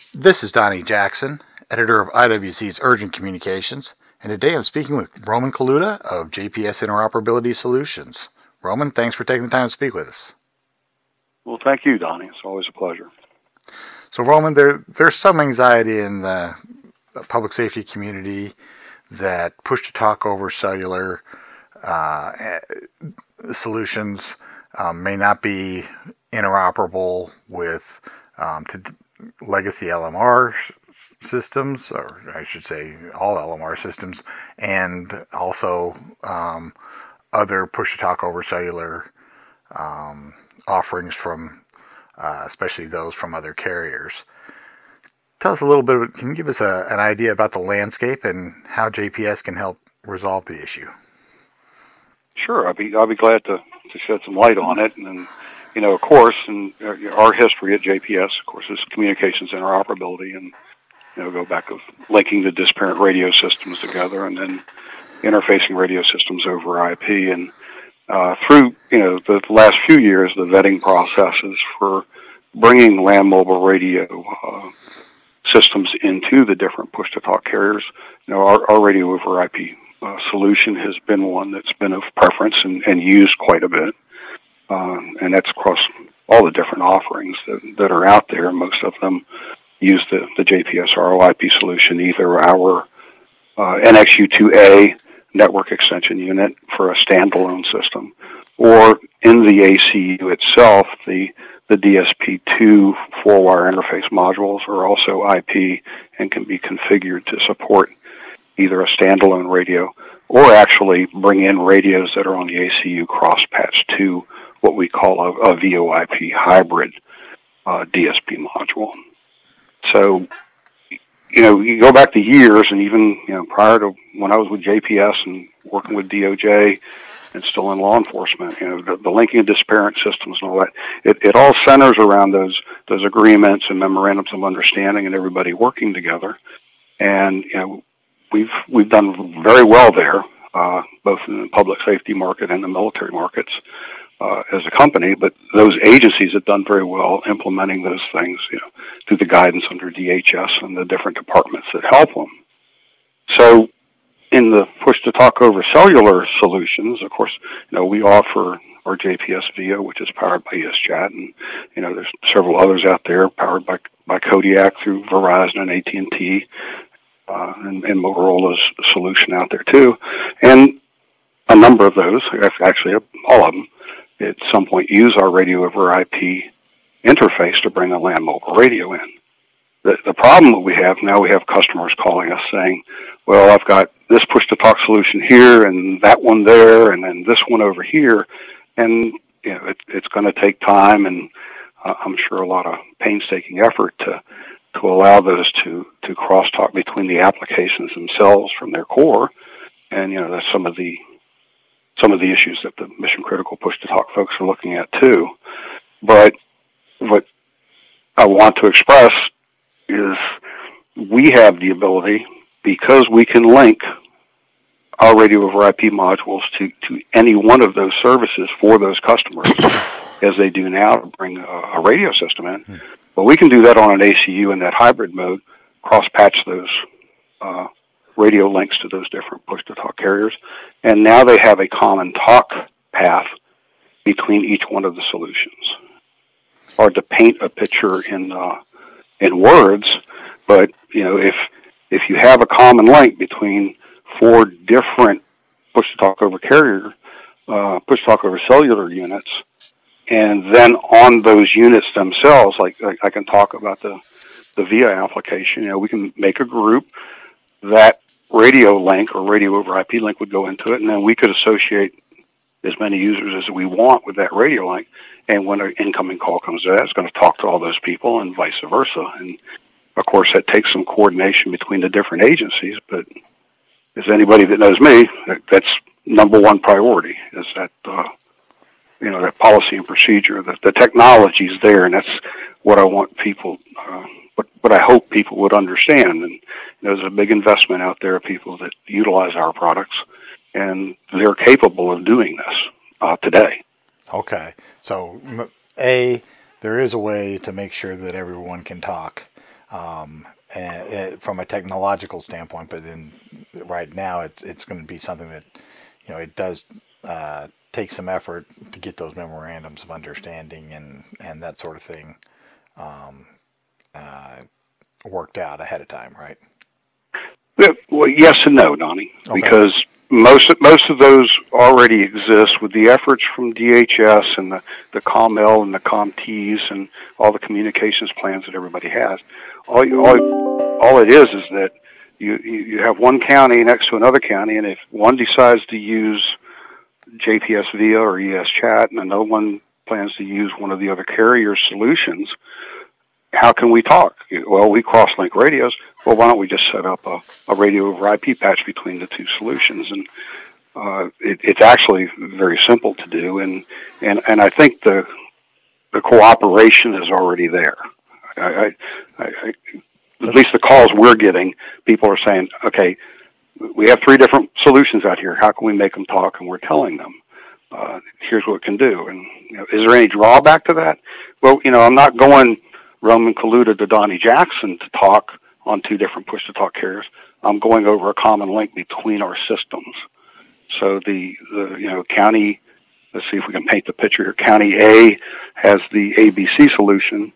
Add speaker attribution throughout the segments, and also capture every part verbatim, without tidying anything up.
Speaker 1: This is Donnie Jackson, editor of I W C's Urgent Communications, and today I'm speaking with Roman Kaluta of J P S Interoperability Solutions. Roman, thanks for taking the time to speak with us.
Speaker 2: Well, thank you, Donnie. It's always a pleasure.
Speaker 1: So, Roman, there there's some anxiety in the public safety community that push-to-talk over cellular uh, solutions um, may not be interoperable with um, to legacy L M R systems, or I should say all L M R systems, and also um, other push-to-talk over cellular um, offerings from, uh, especially those from other carriers. Tell us a little bit, can you give us a, an idea about the landscape and how J P S can help resolve the issue?
Speaker 2: Sure, I'll be I'll be glad to, to shed some light on it. And, you know, of course, and our history at J P S, of course, is communications interoperability, and, you know, go back of linking the disparate radio systems together and then interfacing radio systems over I P. And uh, through, you know, the last few years, the vetting processes for bringing land mobile radio uh, systems into the different push-to-talk carriers, you know, our, our radio over I P uh, solution has been one that's been of preference and, and used quite a bit. Um, and that's across all the different offerings that, that are out there. Most of them use the, the J P S R O I P solution, either our uh, N X U two A network extension unit for a standalone system, or in the A C U itself, the the D S P two four-wire interface modules are also I P and can be configured to support either a standalone radio or actually bring in radios that are on the A C U cross-patch to what we call a, a V O I P hybrid uh, D S P module. So, you know, you go back to years, and even, you know, prior to when I was with J P S and working with D O J and still in law enforcement, you know, the, the linking of disparate systems and all that, it, it all centers around those those agreements and memorandums of understanding and everybody working together. And, you know, we've we've done very well there, uh, both in the public safety market and the military markets uh, as a company. But those agencies have done very well implementing those things, you know, through the guidance under D H S and the different departments that help them. So, in the push-to-talk over cellular solutions, of course, you know, we offer our J P S VIA, which is powered by ESChat, and, you know, there's several others out there powered by by Kodiak through Verizon and A T and T, uh, and, and Motorola's solution out there too, and a number of those, actually all of them, at some point use our radio over I P interface to bring a land mobile radio in. The, the problem that we have now, we have customers calling us saying, well, I've got this push-to-talk solution here and that one there and then this one over here. And, you know, it, it's going to take time and uh, I'm sure a lot of painstaking effort to to allow those to, to cross-talk between the applications themselves from their core. And, you know, that's some of the some of the issues that the mission-critical push-to-talk folks are looking at too. But what I want to express is we have the ability, because we can link our radio over I P modules to, to any one of those services for those customers, as they do now to bring a, a radio system in. Hmm. But we can do that on an A C U in that hybrid mode, cross-patch those uh, radio links to those different push-to-talk carriers, and now they have a common talk path between each one of the solutions. Hard to paint a picture in uh, in words, but, you know, if if you have a common link between four different push-to-talk over carrier, uh, push-to-talk over cellular units, and then on those units themselves, like, like I can talk about the the VIA application, you know, we can make a group. That radio link or radio over I P link would go into it, and then we could associate as many users as we want with that radio link. And when an incoming call comes to that, it's going to talk to all those people and vice versa. And, of course, that takes some coordination between the different agencies. But as anybody that knows me, that, that's number one priority, is that, uh, you know, that policy and procedure, that the technology is there. And that's what I want people, uh, what, what I hope people would understand. And, you know, there's a big investment out there of people that utilize our products, and they're capable of doing this uh, today.
Speaker 1: Okay. So, A, there is a way to make sure that everyone can talk um, and, and from a technological standpoint. But in right now, it's it's going to be something that you know it does uh, take some effort to get those memorandums of understanding and and that sort of thing um, uh, worked out ahead of time, right?
Speaker 2: Well, yes and no, Donnie,
Speaker 1: Okay.
Speaker 2: because most most of those already exist with the efforts from D H S and the the ComL and the ComTs and all the communications plans that everybody has. All all all it is is that you you have one county next to another county, and if one decides to use J P S Via or E S Chat, and another one plans to use one of the other carrier solutions, how can we talk? Well, we cross-link radios. Well, why don't we just set up a, a radio over I P patch between the two solutions? And uh, it, it's actually very simple to do, and, and, and I think the the cooperation is already there. I, I, I, at least the calls we're getting, people are saying, okay, we have three different solutions out here. How can we make them talk? And we're telling them, uh, here's what it can do. And you know, is there any drawback to that? Well, you know, I'm not going Roman Kaluta to Donnie Jackson to talk on two different push-to-talk carriers. I'm going over a common link between our systems. So the, the you know, county, let's see if we can paint the picture here. County A has the A B C solution,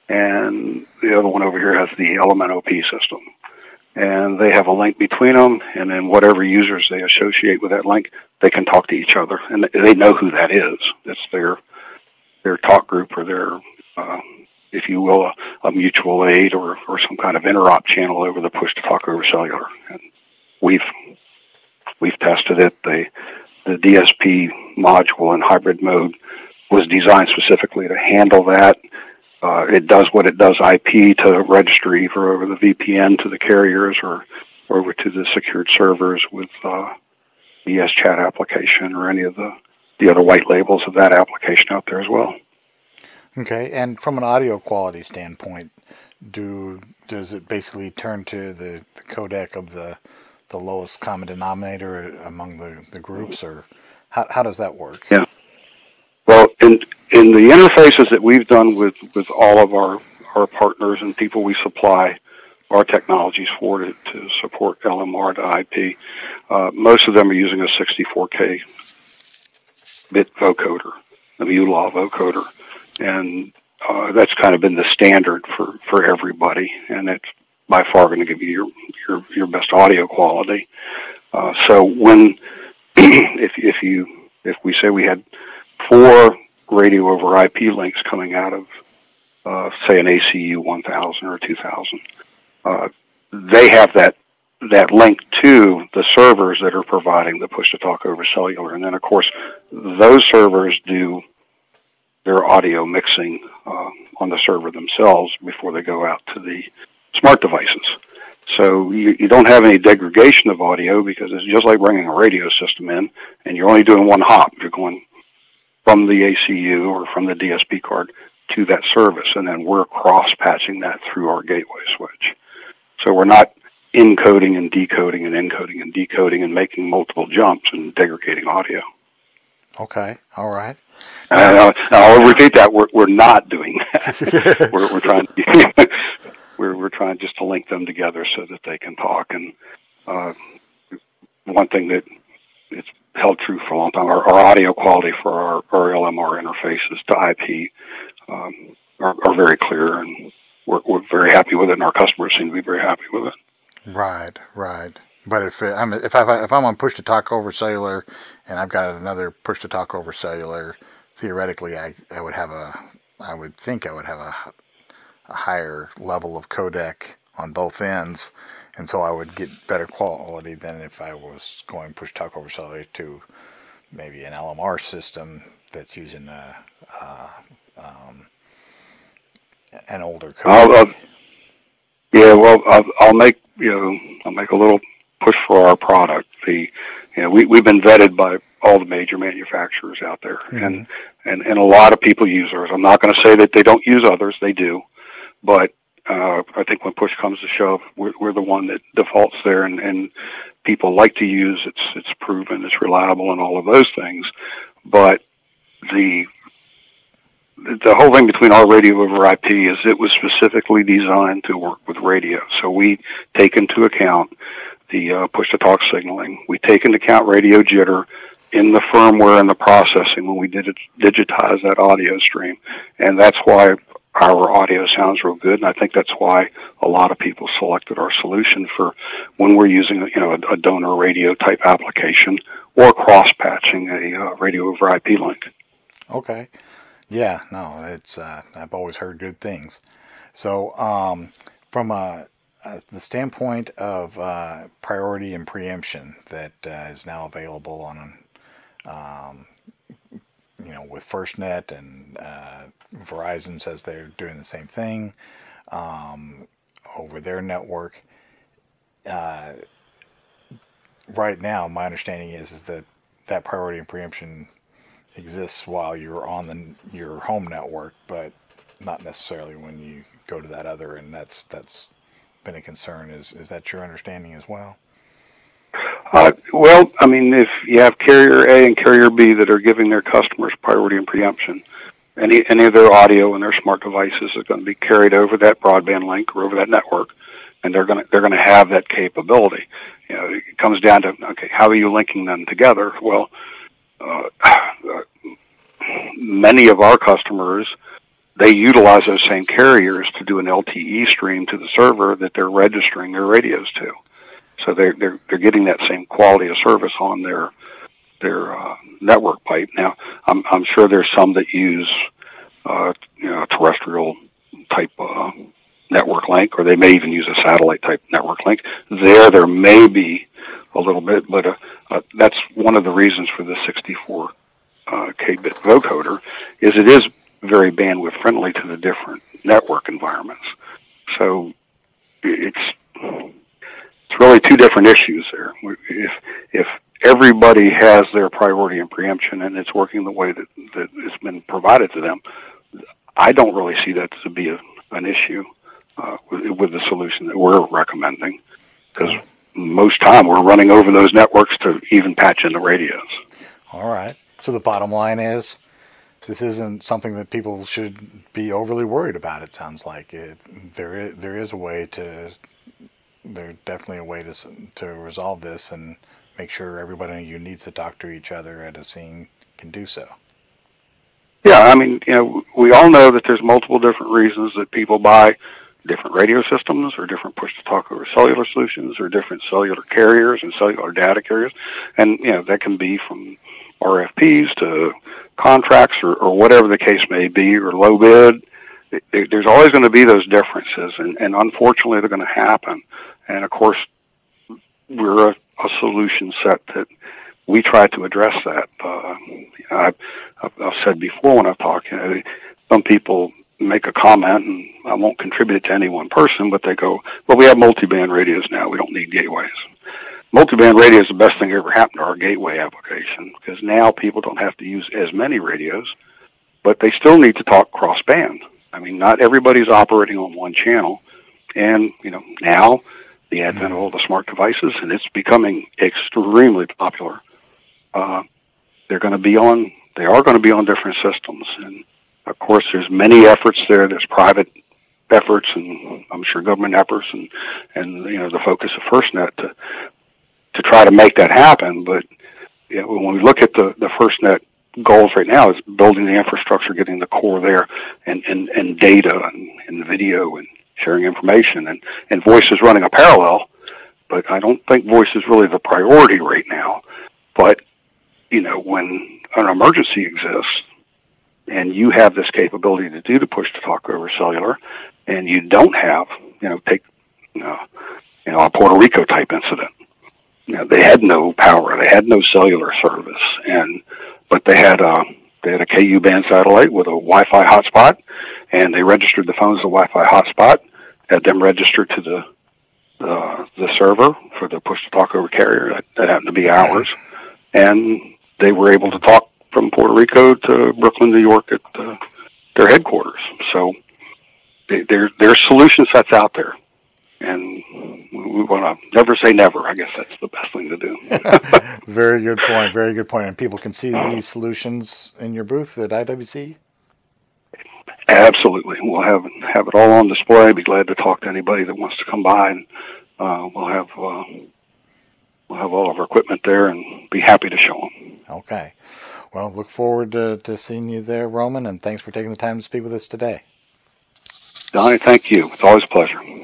Speaker 2: and the other one over here has the L M N O P system. And they have a link between them, and then whatever users they associate with that link, they can talk to each other, and they know who that is. It's their their talk group or their, uh, if you will, a, a mutual aid or, or some kind of interop channel over the push-to-talk over cellular. And we've we've tested it. The the D S P module in hybrid mode was designed specifically to handle that. Uh, it does what it does I P to registry for over the V P N to the carriers or over to the secured servers with uh, the E S Chat application or any of the, the other white labels of that application out there as well.
Speaker 1: Okay, and from an audio quality standpoint, do does it basically turn to the, the codec of the the lowest common denominator among the, the groups, or how how does that work?
Speaker 2: Yeah. Well, in in the interfaces that we've done with, with all of our, our partners and people we supply our technologies for to, to support L M R to I P, uh, most of them are using a sixty-four K bit vocoder, a M U L A vocoder, and uh, that's kind of been the standard for, for everybody, and it's by far going to give you your your, your best audio quality. Uh, so when if if you if we say we had four radio over I P links coming out of, uh, say, an A C U one thousand or two thousand. Uh, they have that that link to the servers that are providing the push-to-talk over cellular. And then, of course, those servers do their audio mixing uh, on the server themselves before they go out to the smart devices. So you, you don't have any degradation of audio because it's just like bringing a radio system in, and you're only doing one hop. You're going from the A C U or from the D S P card to that service, and then we're cross-patching that through our gateway switch. So we're not encoding and decoding and encoding and decoding and making multiple jumps and degrading audio.
Speaker 1: Okay, all right.
Speaker 2: Uh, I'll repeat that: we're we're not doing that. we're we're trying to, we're we're trying just to link them together so that they can talk. And uh, one thing that it's held true for a long time. Our, our audio quality for our, our L M R interfaces to I P um, are, are very clear, and we're, we're very happy with it, and our customers seem to be very happy with it.
Speaker 1: Right, right. But if it, I'm if I if I'm on push to talk over cellular, and I've got another push to talk over cellular, theoretically, I, I would have a I would think I would have a, a higher level of codec on both ends. And so I would get better quality than if I was going push talk over cellular to maybe an L M R system that's using a, uh, um, an older codec.
Speaker 2: I'll, uh, yeah, well, I'll, I'll make you know I'll make a little push for our product. The you know we we've been vetted by all the major manufacturers out there, mm-hmm. and and and a lot of people use ours. I'm not going to say that they don't use others; they do, but Uh, I think when push comes to shove, we're, we're the one that defaults there, and, and people like to use. It's it's proven, it's reliable, and all of those things. But the the whole thing between our radio over I P is it was specifically designed to work with radio. So we take into account the uh, push-to-talk signaling. We take into account radio jitter in the firmware and the processing when we did digitize that audio stream. And that's why our audio sounds real good, and I think that's why a lot of people selected our solution for when we're using, you know, a, a donor radio type application or cross-patching a uh, radio over I P link.
Speaker 1: Okay. Yeah, no, it's uh, I've always heard good things. So um, from a, a, the standpoint of uh, priority and preemption that uh, is now available on, um, you know, with FirstNet, and uh, Verizon says they're doing the same thing um, over their network. Uh, right now, my understanding is is that that priority and preemption exists while you're on the your home network, but not necessarily when you go to that other, and that's that's been a concern. Is is that your understanding as well?
Speaker 2: Uh, well, I mean, if you have carrier A and carrier B that are giving their customers priority and preemption, any any of their audio and their smart devices are going to be carried over that broadband link or over that network, and they're going to they're going to have that capability. You know, it comes down to, okay, how are you linking them together? Well, uh, many of our customers, they utilize those same carriers to do an L T E stream to the server that they're registering their radios to. So they're they're they're getting that same quality of service on their their uh, network pipe. Now, I'm I'm sure there's some that use uh, you know, terrestrial type uh, network link, or they may even use a satellite type network link. There, there may be a little bit, but uh, uh, that's one of the reasons for the sixty-four uh, K bit vocoder is it is very bandwidth friendly to the different network environments. So it's it's really two different issues there. If if everybody has their priority and preemption and it's working the way that that has been provided to them, I don't really see that to be a, an issue uh, with, with the solution that we're recommending, because most time we're running over those networks to even patch in the radios.
Speaker 1: All right. So the bottom line is, this isn't something that people should be overly worried about. It sounds like it. There is, there is a way to. There's definitely a way to to resolve this and make sure everybody who needs to talk to each other at a scene can do so.
Speaker 2: Yeah, I mean, you know, we all know that there's multiple different reasons that people buy different radio systems or different push-to-talk over cellular solutions or different cellular carriers and cellular data carriers. And, you know, that can be from R F Ps to contracts or, or whatever the case may be, or low bid. It, it, there's always going to be those differences, and, and unfortunately they're going to happen. And, of course, we're a, a solution set that we try to address that. Uh, I've, I've said before when I've talked, you know, some people make a comment, and I won't contribute it to any one person, but they go, well, we have multiband radios now. We don't need gateways. Multiband radio is the best thing that ever happened to our gateway application, because now people don't have to use as many radios, but they still need to talk cross-band. I mean, not everybody's operating on one channel. And, you know, now the advent of all the smart devices, and it's becoming extremely popular. Uh, they're going to be on, they are going to be on different systems. And of course, there's many efforts there. There's private efforts, and I'm sure government efforts, and, and, you know, the focus of FirstNet to, to try to make that happen. But, you know, when we look at the, the FirstNet goals right now, is building the infrastructure, getting the core there, and, and, and data and, and video and sharing information, and, and voice is running a parallel, but I don't think voice is really the priority right now. But, you know, when an emergency exists and you have this capability to do the push to talk over cellular, and you don't have, you know, take, you know, you know, a Puerto Rico type incident. You know, they had no power, they had no cellular service, and but they had a they had a Ku band satellite with a Wi-Fi hotspot, and they registered the phones as a Wi-Fi hotspot, had them registered to the the, the server for the push to talk over carrier that, that happened to be ours, and they were able to talk from Puerto Rico to Brooklyn, New York at uh, their headquarters. So they, there there's solution sets out there, and we want to never say never. I guess that's the best thing to do.
Speaker 1: Very good point. Very good point. And people can see these solutions in your booth at I W C?
Speaker 2: Absolutely. We'll have have it all on display. Be glad to talk to anybody that wants to come by, and uh, we'll have uh, we'll have all of our equipment there, and be happy to show them.
Speaker 1: Okay. Well, look forward to, to seeing you there, Roman, and thanks for taking the time to speak with us today.
Speaker 2: Donnie, thank you. It's always a pleasure.